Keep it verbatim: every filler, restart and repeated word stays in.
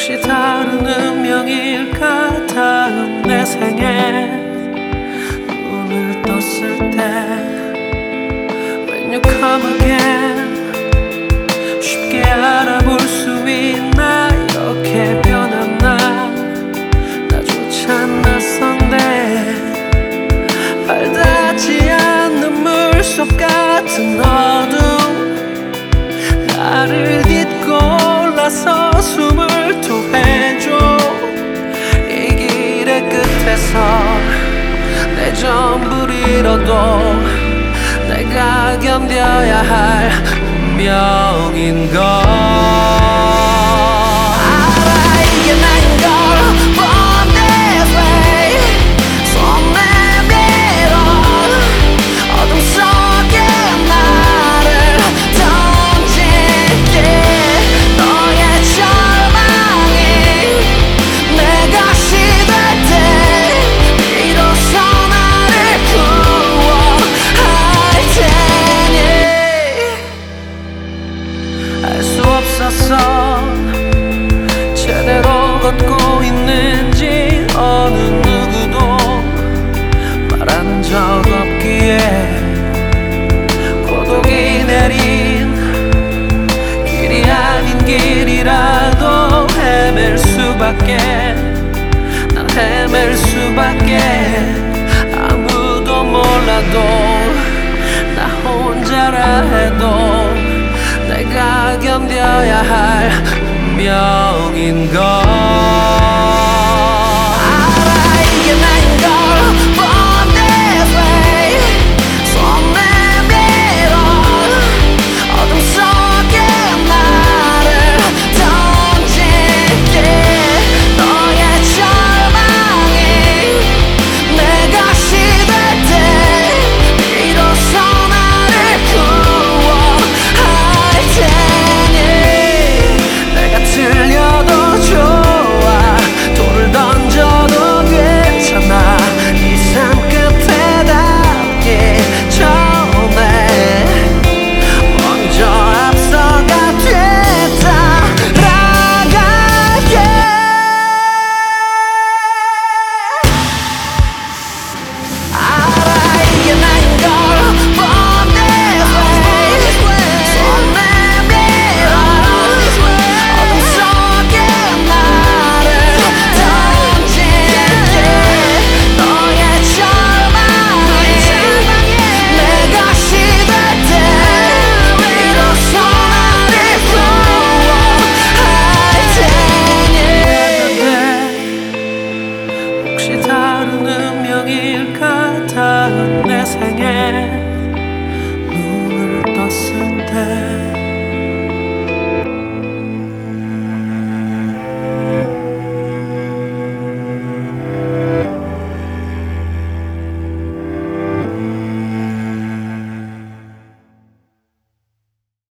혹시 다른 운명일까. 다음 내 생에 눈을 떴을 때 When you come again 쉽게 알아볼 수 있나. 이렇게 변한 나 나조차 낯선데 발닿지 않는 물속 같은 어둠 나를 딛고 올라서 숨을 토해줘. 이 길의 끝에서 내 전부를 잃어도 내가 견뎌야 할 운명인걸. 알아 이게 나인걸. Born this way. 손 내밀어 어둠 속에 나를 던질게. 너의 절망이 내 것이 될 때 비로소 나를 구원할 테니. 알 수 없었어 제대로 걷고 있는지. 어느 누구도 말한 적 없기에 고독이 내린 길이 아닌 길이라도 헤맬 수밖에. 난 헤맬 수밖에. 아무도 몰라도 나 혼자라 해도 내가 견뎌야 할 운명인걸. 알아 이게 나인걸. Born this way. 손 내밀어 어둠 속에 나를 던질게. 너의 절망이 내 것이 될 때 비로소 나를 구원할 테니. 내가 틀려도 좋아 돌을 던져도 괜찮아. 이 삶 끝에 닿기 전에 먼저 앞서가 되돌아갈게. 알아 이게 나인걸. Born this way. 손 내밀어 어둠 속에 나를 던질게. 너의 절망이 내 것이 될 때 비로소 나를 구원할 테니. 혹시 다른 운명일까.